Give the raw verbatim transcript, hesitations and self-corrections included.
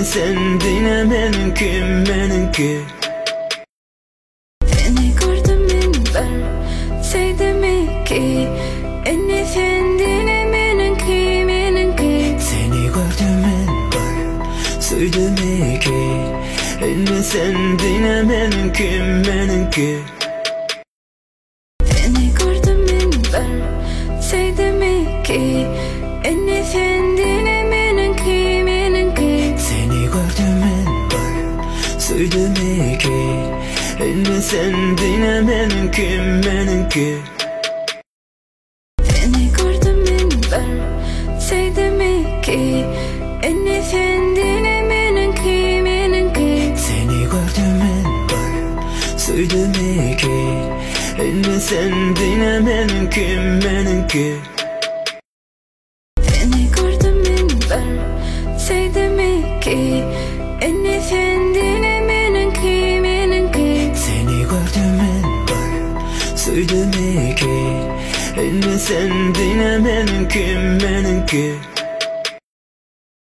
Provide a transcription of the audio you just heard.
sen dinlemenki menenki. Seni gördüm ben sevdim ki, eni sen dinlemenki menenki. Seni gördüm ben söyledim ki, eni sen dinlemenki menenki. Seni gördüm ben sevdim ki, eni sen dinlemenki menenki. Seni gördüm ben söyledim ki, eni sen dinlemenki menenki. Seni gördüm ben sevdim ki, eni sen dinlemenki menenki. Seni gördüm ben söyledim ki, eni sen dinlemenki menenki. Seni gördüm ben sevdim ki, eni sen dinlemenki menenki. Seni gördüm ben söyledim ki, eni sen dinlemenki menenki.